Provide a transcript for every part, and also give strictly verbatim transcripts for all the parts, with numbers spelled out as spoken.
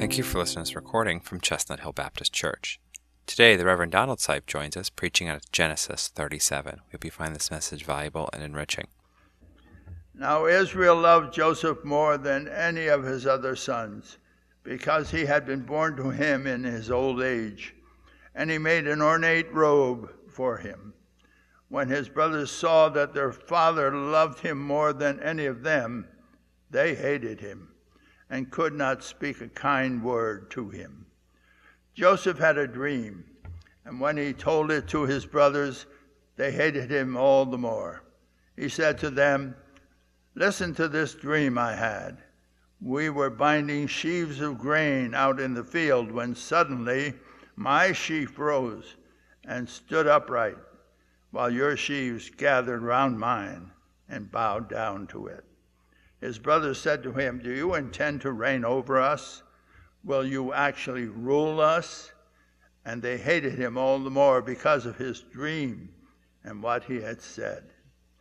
Thank you for listening to this recording from Chestnut Hill Baptist Church. Today, the Reverend Donald Sipe joins us preaching out of Genesis thirty-seven. We hope you find this message valuable and enriching. Now Israel loved Joseph more than any of his other sons, because he had been born to him in his old age, and he made an ornate robe for him. When his brothers saw that their father loved him more than any of them, they hated him and could not speak a kind word to him. Joseph had a dream, and when he told it to his brothers, they hated him all the more. He said to them, "Listen to this dream I had. We were binding sheaves of grain out in the field when suddenly my sheaf rose and stood upright, while your sheaves gathered round mine and bowed down to it." His brothers said to him, "Do you intend to reign over us? Will you actually rule us?" And they hated him all the more because of his dream and what he had said.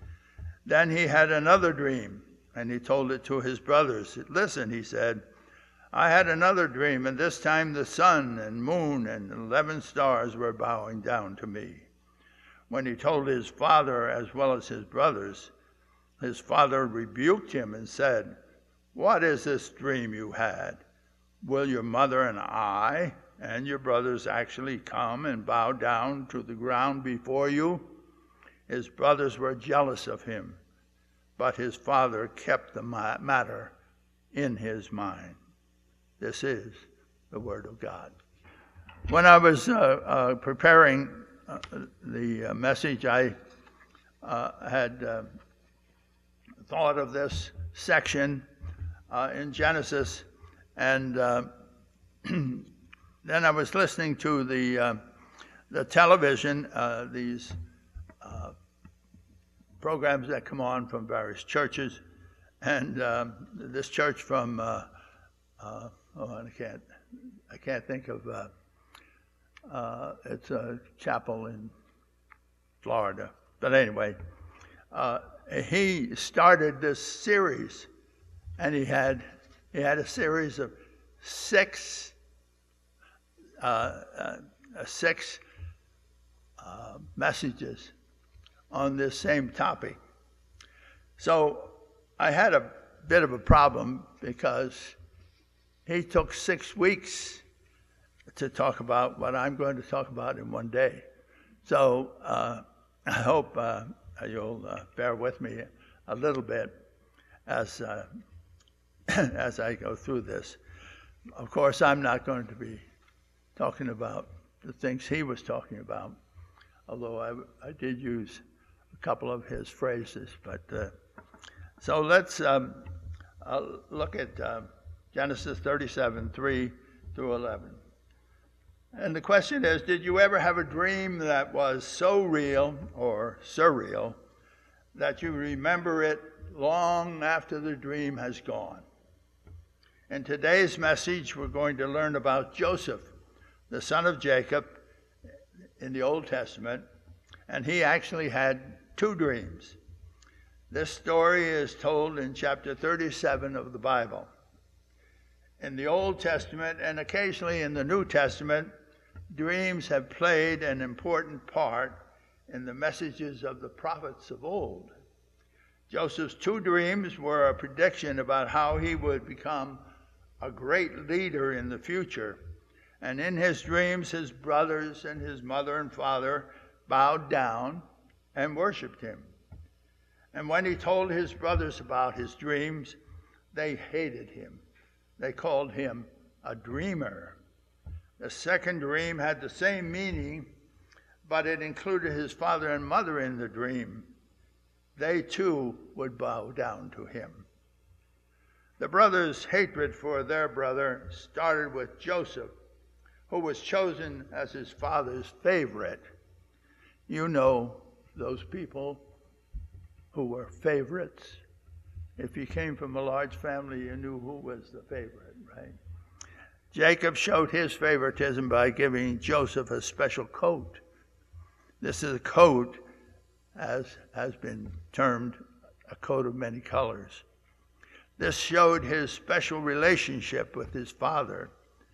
Then he had another dream, and he told it to his brothers. "Listen," he said, "I had another dream, and this time the sun and moon and eleven stars were bowing down to me." When he told his father as well as his brothers, his father rebuked him and said, "What is this dream you had? Will your mother and I and your brothers actually come and bow down to the ground before you?" His brothers were jealous of him, but his father kept the matter in his mind. This is the word of God. When I was uh, uh, preparing uh, the uh, message, I uh, had uh, thought of this section uh, in Genesis, and uh, then I was listening to the uh, the television, uh, these uh, programs that come on from various churches, and uh, this church from uh, uh, oh I can't I can't think of uh, uh, it's a chapel in Florida, but anyway. Uh, he started this series, and he had he had a series of six uh, uh, six uh, messages on this same topic. So I had a bit of a problem because he took six weeks to talk about what I'm going to talk about in one day. So uh, I hope uh, you'll uh, bear with me a little bit as uh, as I go through this. Of course, I'm not going to be talking about the things he was talking about, although I, I did use a couple of his phrases. But uh, so let's um, uh, look at uh, Genesis thirty-seven, three through eleven. And the question is, did you ever have a dream that was so real or surreal that you remember it long after the dream has gone? In today's message, we're going to learn about Joseph, the son of Jacob in the Old Testament, and he actually had two dreams. This story is told in chapter thirty-seven of the Bible. In the Old Testament and occasionally in the New Testament, dreams have played an important part in the messages of the prophets of old. Joseph's two dreams were a prediction about how he would become a great leader in the future. And in his dreams, his brothers and his mother and father bowed down and worshiped him. And when he told his brothers about his dreams, they hated him. They called him a dreamer. The second dream had the same meaning, but it included his father and mother in the dream. They too would bow down to him. The brothers' hatred for their brother started with Joseph, who was chosen as his father's favorite. You know those people who were favorites. If you came from a large family, you knew who was the favorite, right? Jacob showed his favoritism by giving Joseph a special coat. This is a coat, as has been termed, a coat of many colors. This showed his special relationship with his father,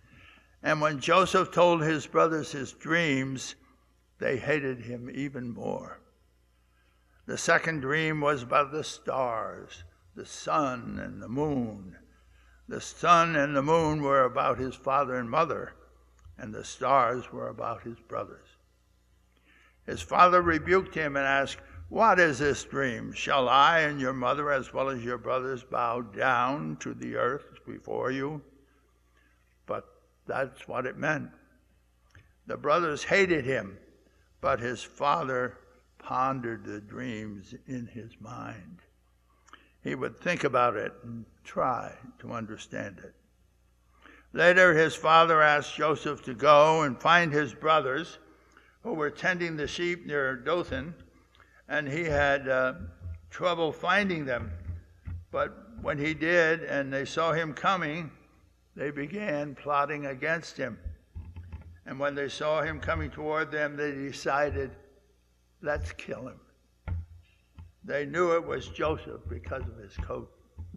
And when Joseph told his brothers his dreams, they hated him even more. The second dream was about the stars, the sun and the moon. The sun and the moon were about his father and mother, and the stars were about his brothers. His father rebuked him and asked, "What is this dream? Shall I and your mother as well as your brothers bow down to the earth before you?" But that's what it meant. The brothers hated him, but his father pondered the dreams in his mind. He would think about it and try to understand it. Later, his father asked Joseph to go and find his brothers who were tending the sheep near Dothan, and he had uh, trouble finding them. But when he did and they saw him coming, they began plotting against him. And when they saw him coming toward them, they decided, let's kill him. They knew it was Joseph because of his coat.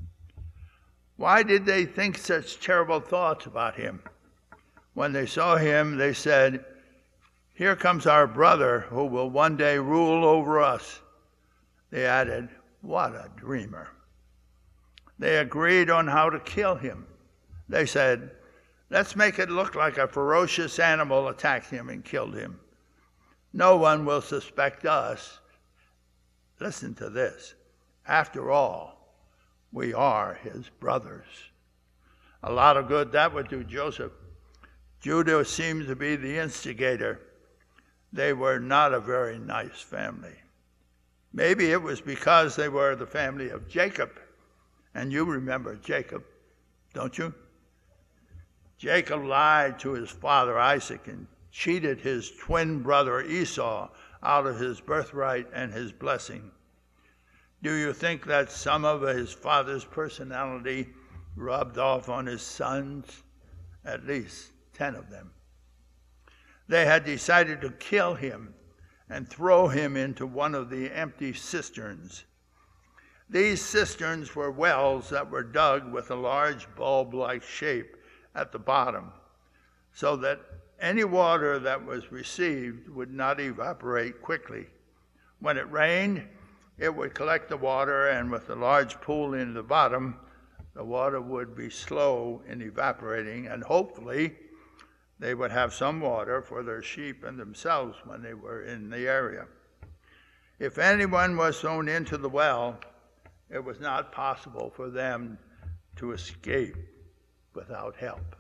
Why did they think such terrible thoughts about him? When they saw him, they said, "Here comes our brother who will one day rule over us." They added, "What a dreamer." They agreed on how to kill him. They said, "Let's make it look like a ferocious animal attacked him and killed him. No one will suspect us. Listen to this. After all, we are his brothers." A lot of good that would do Joseph. Judah seemed to be the instigator. They were not a very nice family. Maybe it was because they were the family of Jacob. And you remember Jacob, don't you? Jacob lied to his father Isaac and cheated his twin brother Esau out of his birthright and his blessing. Do you think that some of his father's personality rubbed off on his sons? At least ten of them. They had decided to kill him and throw him into one of the empty cisterns. These cisterns were wells that were dug with a large bulb-like shape at the bottom, so that any water that was received would not evaporate quickly. When it rained, it would collect the water, and with the large pool in the bottom, the water would be slow in evaporating, and hopefully they would have some water for their sheep and themselves when they were in the area. If anyone was thrown into the well, it was not possible for them to escape without help.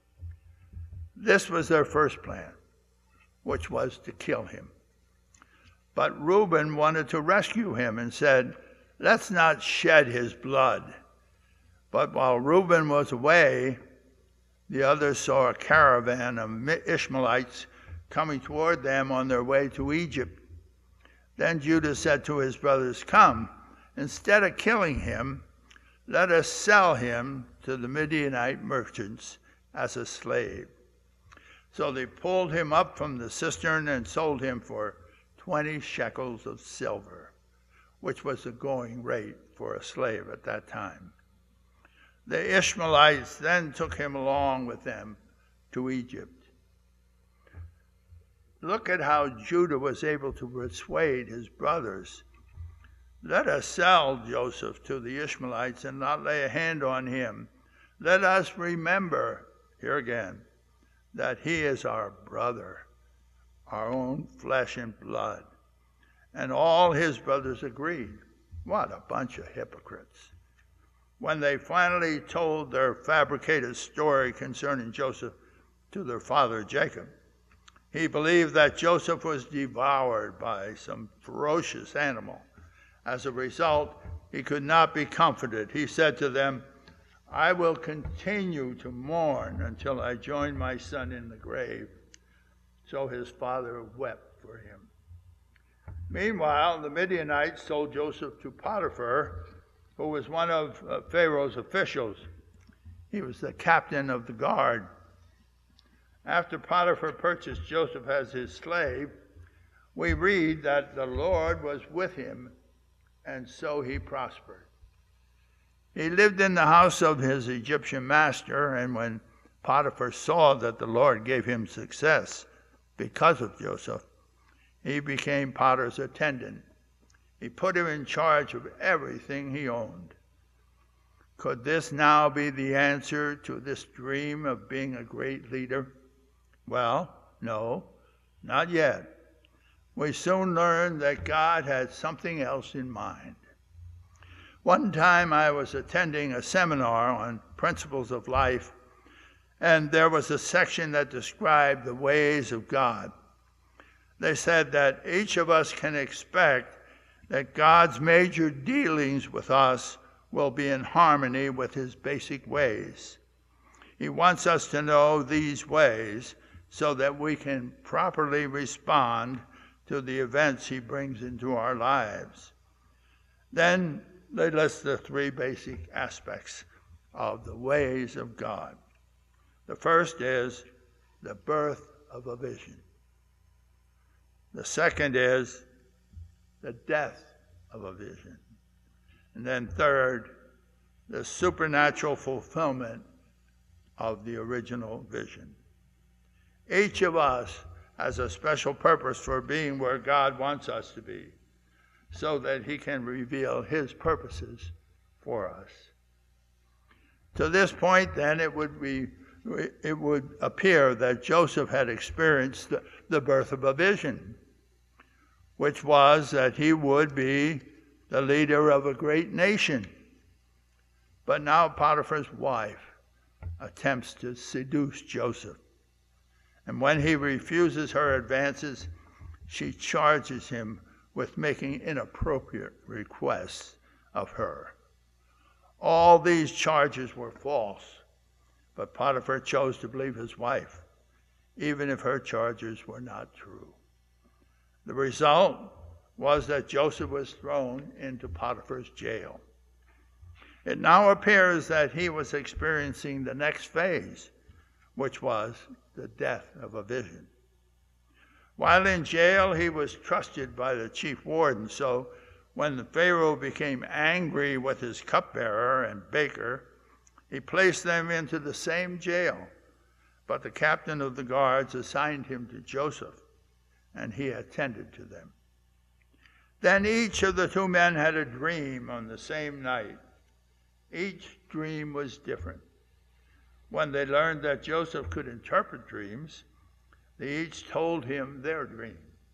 This was their first plan, which was to kill him. But Reuben wanted to rescue him and said, "Let's not shed his blood." But while Reuben was away, the others saw a caravan of Ishmaelites coming toward them on their way to Egypt. Then Judah said to his brothers, "Come, instead of killing him, let us sell him to the Midianite merchants as a slave." So they pulled him up from the cistern and sold him for twenty shekels of silver, which was the going rate for a slave at that time. The Ishmaelites then took him along with them to Egypt. Look at how Judah was able to persuade his brothers. Let us sell Joseph to the Ishmaelites and not lay a hand on him. Let us remember, here again, that he is our brother, our own flesh and blood. And all his brothers agreed. What a bunch of hypocrites. When they finally told their fabricated story concerning Joseph to their father Jacob, he believed that Joseph was devoured by some ferocious animal. As a result, he could not be comforted. He said to them, "I will continue to mourn until I join my son in the grave." So his father wept for him. Meanwhile, the Midianites sold Joseph to Potiphar, who was one of uh, Pharaoh's officials. He was the captain of the guard. After Potiphar purchased Joseph as his slave, we read that the Lord was with him, and so he prospered. He lived in the house of his Egyptian master, and when Potiphar saw that the Lord gave him success because of Joseph, he became Potiphar's attendant. He put him in charge of everything he owned. Could this now be the answer to this dream of being a great leader? Well, no, not yet. We soon learned that God had something else in mind. One time I was attending a seminar on principles of life, and there was a section that described the ways of God. They said that each of us can expect that God's major dealings with us will be in harmony with his basic ways. He wants us to know these ways so that we can properly respond to the events he brings into our lives. Then they list the three basic aspects of the ways of God. The first is the birth of a vision. The second is the death of a vision. And then third, the supernatural fulfillment of the original vision. Each of us has a special purpose for being where God wants us to be, so that he can reveal his purposes for us. To this point, then, it would be it would appear that Joseph had experienced the, the birth of a vision, which was that he would be the leader of a great nation. But now Potiphar's wife attempts to seduce Joseph. And when he refuses her advances, she charges him with making inappropriate requests of her. All these charges were false, but Potiphar chose to believe his wife, even if her charges were not true. The result was that Joseph was thrown into Potiphar's jail. It now appears that he was experiencing the next phase, which was the death of a vision. While in jail, he was trusted by the chief warden, so when the Pharaoh became angry with his cupbearer and baker, he placed them into the same jail, but the captain of the guards assigned him to Joseph, and he attended to them. Then each of the two men had a dream on the same night. Each dream was different. When they learned that Joseph could interpret dreams, they each told him their dream.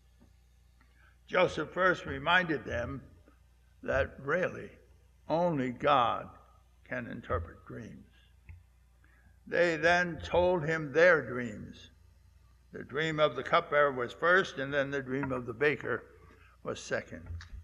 Joseph first reminded them that really only God can interpret dreams. They then told him their dreams. The dream of the cupbearer was first, and then the dream of the baker was second.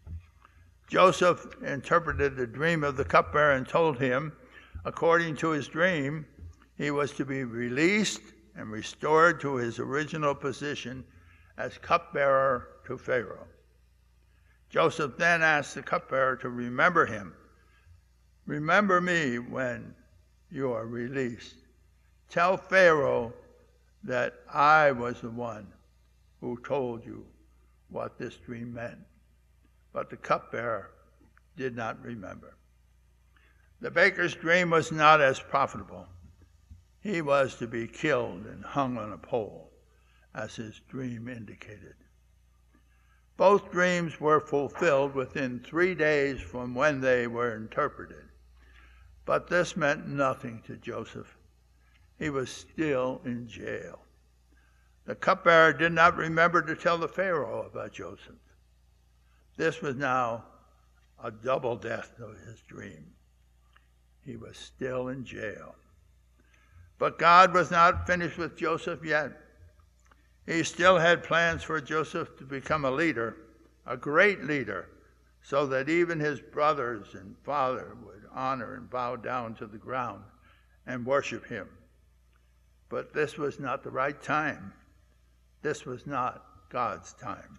Joseph interpreted the dream of the cupbearer and told him, according to his dream, he was to be released and restored to his original position as cupbearer to Pharaoh. Joseph then asked the cupbearer to remember him. Remember me when you are released. Tell Pharaoh that I was the one who told you what this dream meant. But the cupbearer did not remember. The baker's dream was not as profitable. He was to be killed and hung on a pole, as his dream indicated. Both dreams were fulfilled within three days from when they were interpreted. But this meant nothing to Joseph. He was still in jail. The cupbearer did not remember to tell the Pharaoh about Joseph. This was now a double death of his dream. He was still in jail. But God was not finished with Joseph yet. He still had plans for Joseph to become a leader, a great leader, so that even his brothers and father would honor and bow down to the ground and worship him. But this was not the right time. This was not God's time.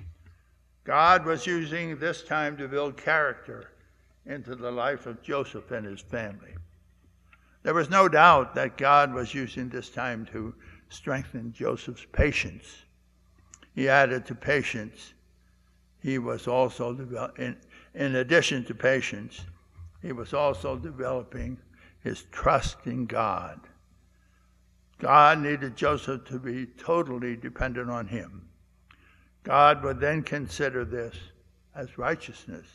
God was using this time to build character into the life of Joseph and his family. There was no doubt that God was using this time to strengthen Joseph's patience. He added to patience, he was also develop, in, in addition to patience, he was also developing his trust in God. God needed Joseph to be totally dependent on him. God would then consider this as righteousness.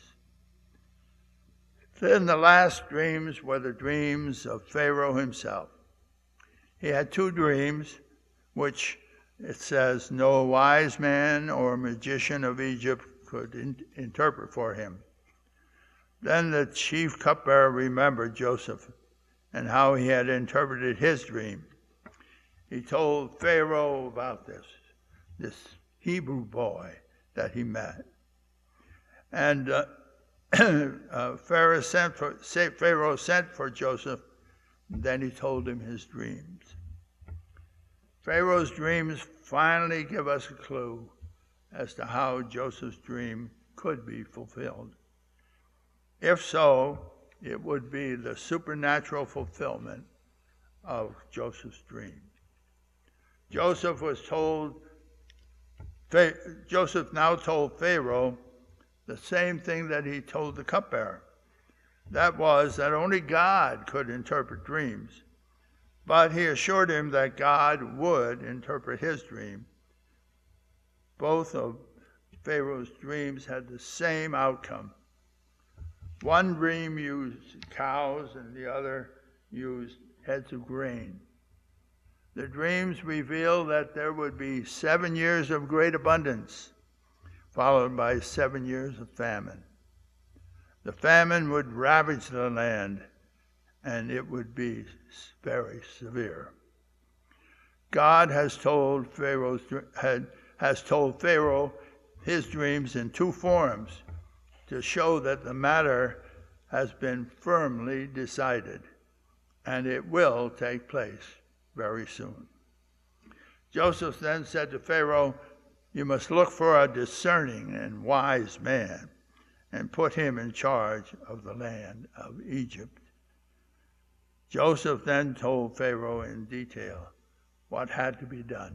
Then the last dreams were the dreams of Pharaoh himself. He had two dreams, which it says no wise man or magician of Egypt could in- interpret for him. Then the chief cupbearer remembered Joseph and how he had interpreted his dream. He told Pharaoh about this, this Hebrew boy that he met. And uh, uh, Pharaoh, sent for, Pharaoh sent for Joseph, and then he told him his dreams. Pharaoh's dreams finally give us a clue as to how Joseph's dream could be fulfilled. If so, it would be the supernatural fulfillment of Joseph's dream. Joseph was told, Joseph now told Pharaoh the same thing that he told the cupbearer. That was that only God could interpret dreams. But he assured him that God would interpret his dream. Both of Pharaoh's dreams had the same outcome. One dream used cows and the other used heads of grain. The dreams revealed that there would be seven years of great abundance, followed by seven years of famine. The famine would ravage the land, and it would be very severe. God has told Pharaoh's had, has told Pharaoh his dreams in two forms to show that the matter has been firmly decided, and it will take place very soon. Joseph then said to Pharaoh, "You must look for a discerning and wise man and put him in charge of the land of Egypt." Joseph then told Pharaoh in detail what had to be done.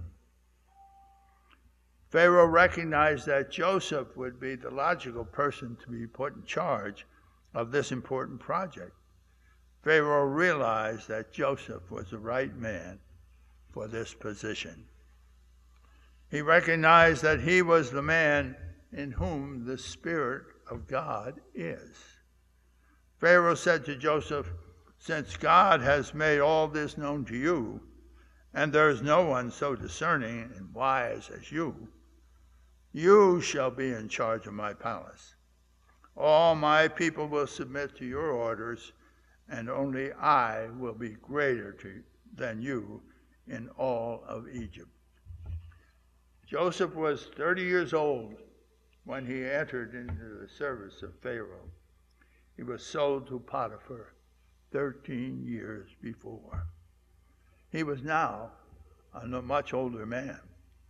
Pharaoh recognized that Joseph would be the logical person to be put in charge of this important project. Pharaoh realized that Joseph was the right man for this position. He recognized that he was the man in whom the Spirit of God is. Pharaoh said to Joseph, "Since God has made all this known to you, and there is no one so discerning and wise as you, you shall be in charge of my palace. All my people will submit to your orders, and only I will be greater to, than you in all of Egypt." Joseph was thirty years old when he entered into the service of Pharaoh. He was sold to Potiphar thirteen years before. He was now a much older man.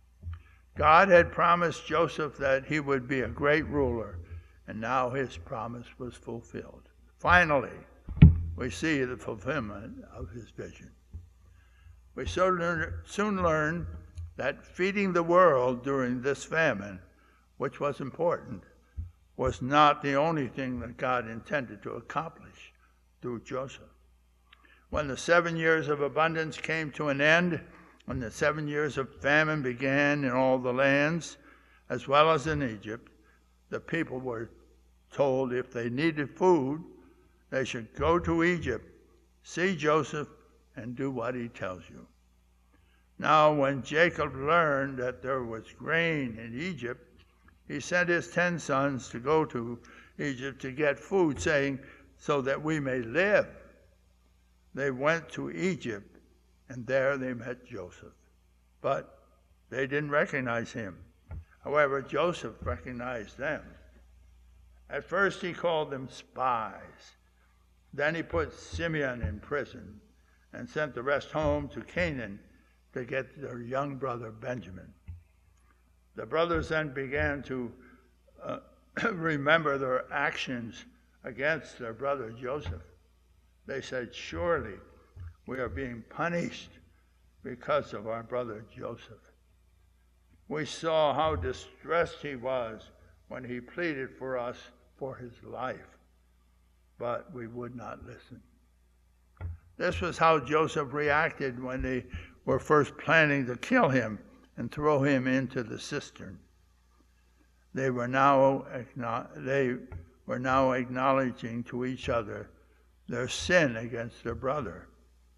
God had promised Joseph that he would be a great ruler, and now his promise was fulfilled. Finally, we see the fulfillment of his vision. We soon learn that feeding the world during this famine, which was important, was not the only thing that God intended to accomplish through Joseph. When the seven years of abundance came to an end, when the seven years of famine began in all the lands, as well as in Egypt, the people were told if they needed food, they should go to Egypt, see Joseph, and do what he tells you. Now, when Jacob learned that there was grain in Egypt, he sent his ten sons to go to Egypt to get food, saying, "So that we may live." They went to Egypt, and there they met Joseph. But they didn't recognize him. However, Joseph recognized them. At first he called them spies. Then he put Simeon in prison and sent the rest home to Canaan to get their young brother Benjamin. The brothers then began to uh, remember their actions against their brother Joseph. They said, "Surely we are being punished because of our brother Joseph." We saw how distressed he was when he pleaded for us for his life, but we would not listen. This was how Joseph reacted when they were first planning to kill him and throw him into the cistern. They were now they were now acknowledging to each other their sin against their brother.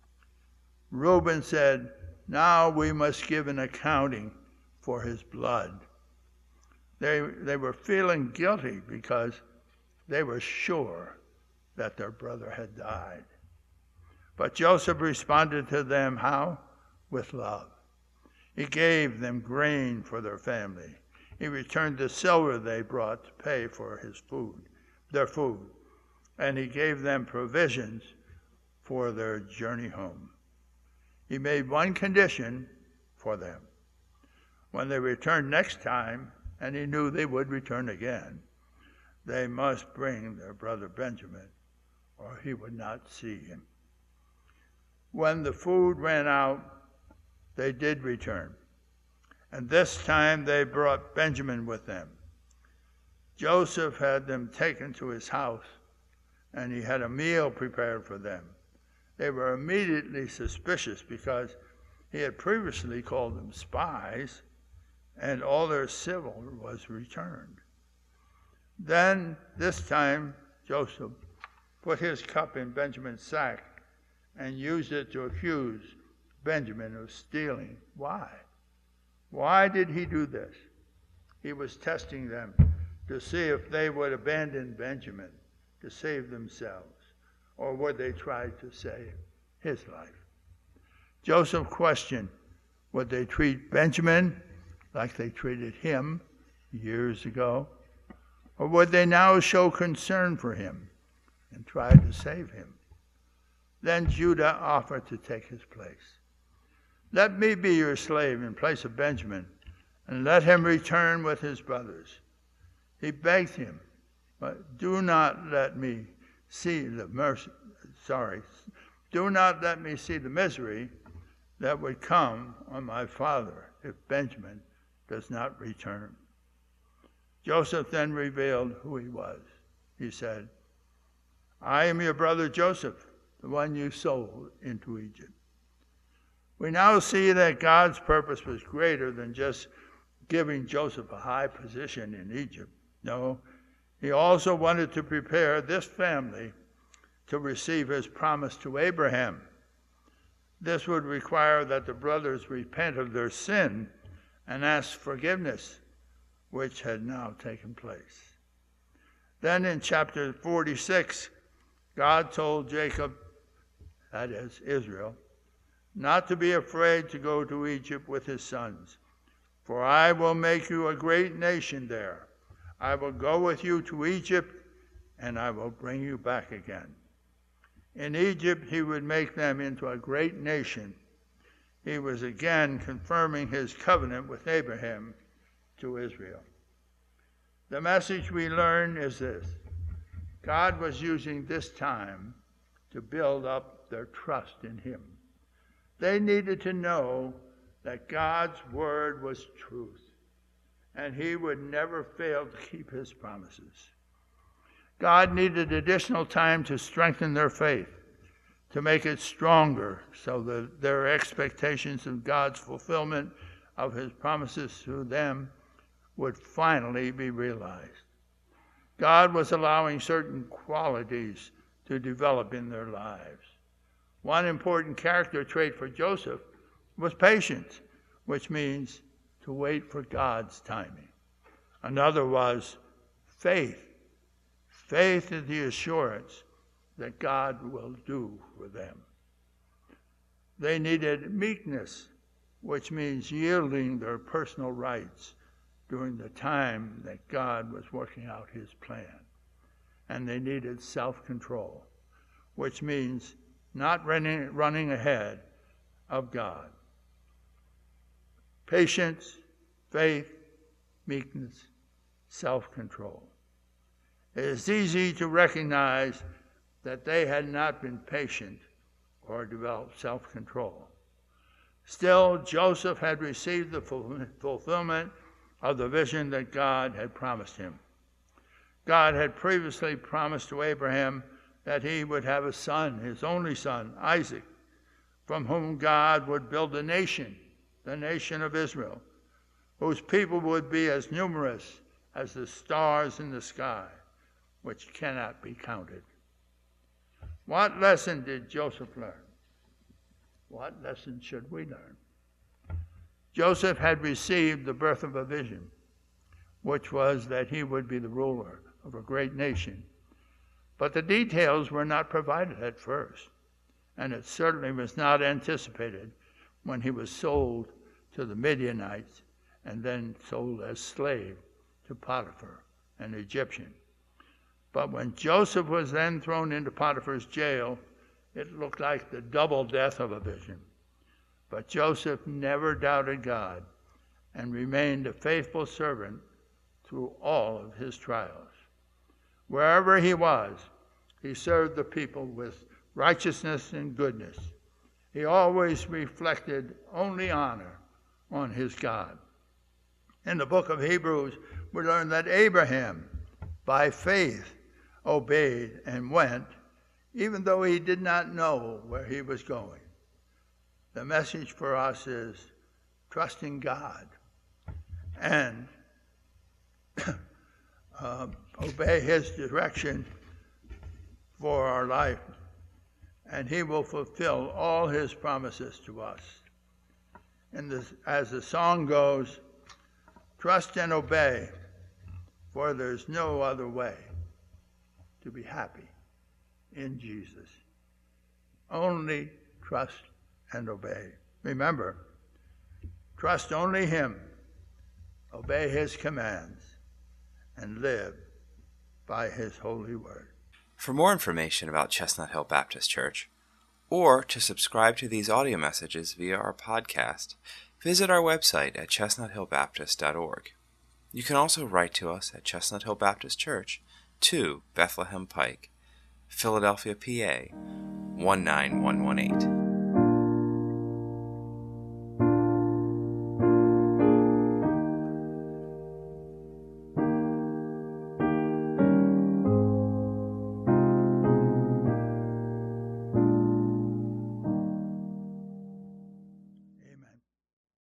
Reuben said, "Now we must give an accounting for his blood." They, they were feeling guilty because they were sure that their brother had died. But Joseph responded to them how? With love. He gave them grain for their family. He returned the silver they brought to pay for his food, their food, and he gave them provisions for their journey home. He made one condition for them. When they returned next time, and he knew they would return again, they must bring their brother Benjamin, or he would not see him. When the food ran out, they did return, and this time they brought Benjamin with them. Joseph had them taken to his house, and he had a meal prepared for them. They were immediately suspicious because he had previously called them spies, and all their silver was returned. Then, this time, Joseph put his cup in Benjamin's sack and used it to accuse Benjamin of stealing. Why? Why did he do this? He was testing them to see if they would abandon Benjamin to save themselves, or would they try to save his life? Joseph questioned, would they treat Benjamin like they treated him years ago? Or would they now show concern for him and try to save him? Then Judah offered to take his place. "Let me be your slave in place of Benjamin, and let him return with his brothers." He begged him, but do not let me see the mercy, sorry, do not let me see the misery that would come on my father if Benjamin does not return. Joseph then revealed who he was. He said, "I am your brother Joseph, the one you sold into Egypt." We now see that God's purpose was greater than just giving Joseph a high position in Egypt. No, he also wanted to prepare this family to receive his promise to Abraham. This would require that the brothers repent of their sin and ask forgiveness, which had now taken place. Then in chapter forty-six, God told Jacob, that is Israel, not to be afraid to go to Egypt with his sons, for I will make you a great nation there. I will go with you to Egypt, and I will bring you back again. In Egypt, he would make them into a great nation. He was again confirming his covenant with Abraham to Israel. The message we learn is this: God was using this time to build up their trust in him. They needed to know that God's word was truth, and he would never fail to keep his promises. God needed additional time to strengthen their faith, to make it stronger so that their expectations of God's fulfillment of his promises to them would finally be realized. God was allowing certain qualities to develop in their lives. One important character trait for Joseph was patience, which means to wait for God's timing. Another was faith. Faith is the assurance that God will do for them. They needed meekness, which means yielding their personal rights during the time that God was working out his plan. And they needed self-control, which means not running, running ahead of God. Patience, faith, meekness, self-control. It is easy to recognize that they had not been patient or developed self-control. Still, Joseph had received the fulfillment of the vision that God had promised him. God had previously promised to Abraham that he would have a son, his only son, Isaac, from whom God would build a nation, the nation of Israel, whose people would be as numerous as the stars in the sky, which cannot be counted. What lesson did Joseph learn? What lesson should we learn? Joseph had received the birth of a vision, which was that he would be the ruler of a great nation. But the details were not provided at first, and it certainly was not anticipated when he was sold to the Midianites and then sold as slave to Potiphar, an Egyptian. But when Joseph was then thrown into Potiphar's jail, it looked like the double death of a vision. But Joseph never doubted God and remained a faithful servant through all of his trials. Wherever he was, he served the people with righteousness and goodness. He always reflected only honor on his God. In the book of Hebrews, we learn that Abraham, by faith, obeyed and went, even though he did not know where he was going. The message for us is trusting God and uh, obey his direction for our life, and he will fulfill all his promises to us. And this, as the song goes, trust and obey, for there's no other way to be happy in Jesus. Only trust and obey. Remember, trust only him, obey his commands, and live by his holy word. For more information about Chestnut Hill Baptist Church, or to subscribe to these audio messages via our podcast, visit our website at chestnut hill baptist dot org. You can also write to us at Chestnut Hill Baptist Church, two Bethlehem Pike, Philadelphia, P A one nine one one eight.